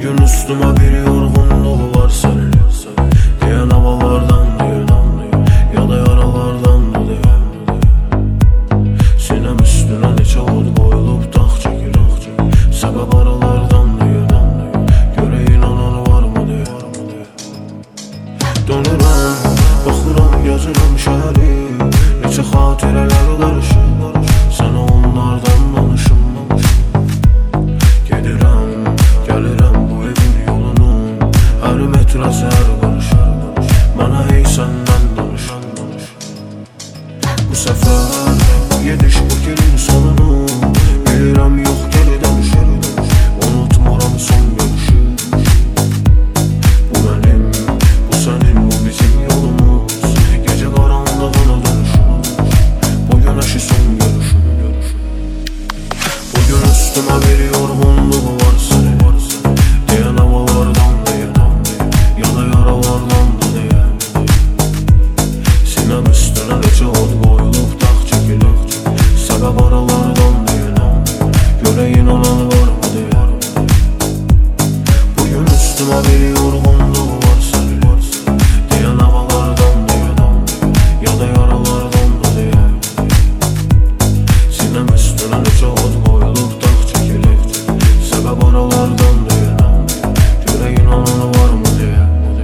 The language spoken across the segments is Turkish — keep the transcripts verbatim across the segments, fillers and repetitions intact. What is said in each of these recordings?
Bugün üstüme bir yorgunluğu var senin diyen havalardan diye, ya da yaralardan da diye. Sinem üstüne neçe od koyulup dağ çekilir, sebep aralardan diye. Göre inanan var mı diye. Dönürəm, baxıram, yazıram şəhəri, neçə xatirələr qarışır, sənə onlardan danışım. Gedirəm, gəlirəm bu evin yolunun hər metrəsi, hər qarışır, mənə hey səndən danış. Bu səfər, bu gediş, bu gelin sonunu bilirəm, yox geri dönüşür, unutmuram son görüşü. Bu mənim, bu sənin, bu bizim yolumuz, gecə qaranlığına dönüşür, bu günəşi son görüşüm. Bugün üstüme bir yorgunluğu var senin diyen havalardan diye, ya da yaralardan da diye. Sinem üstüne neçə od koyulup dağ çekilir, sebep aralardan diye. Göre inanan var mı diye. Bugün üstüme bir yorgunluğu var senin diyen havalardan diye, ya da yaralardan da diye. Sinem üstüne neçə od koyulup dağ çekilir, sebep aralardan diye. Göre inanan var mı diye.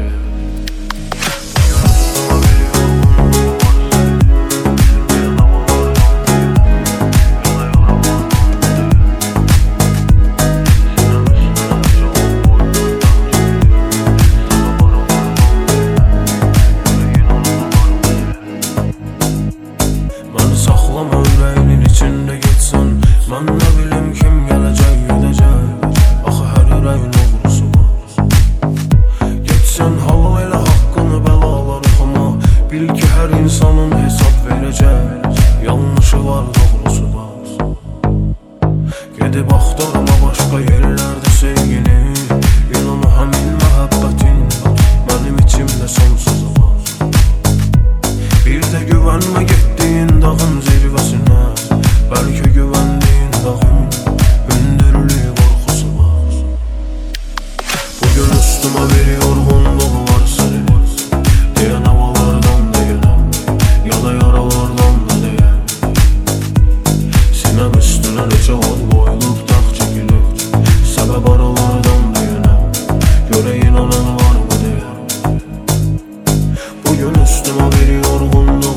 Məni saxlama ürəyinin içində getsən, mən nə bilim kim gələcək, gedəcək. Axı hər ürəyin oğrusu var. Getsən halal elə haqqını bəlalar oxuma, bil ki hər insanın hesab verəcək. Yanlışı var, doğrusu var. Gedib axtarma başqa yerlərdə sevgini, inan o həmin məhəbbətin mənim içimdə sonsuzu var. Bir də güvənmə getdiyin dağın zirvəsinə, bəlkə güvəndiyin dağın hündürlüyü qorxusu var. Bugün üstüme bir yorgunluğu var senin diyen havalardan diye, ya da yaralardan da diye. Sinem üstüne neçə od koyulup dağ çekilir, sebep aralardan diye. Göre inanan var mı diye. Bugün üstüme bir yorgunluğu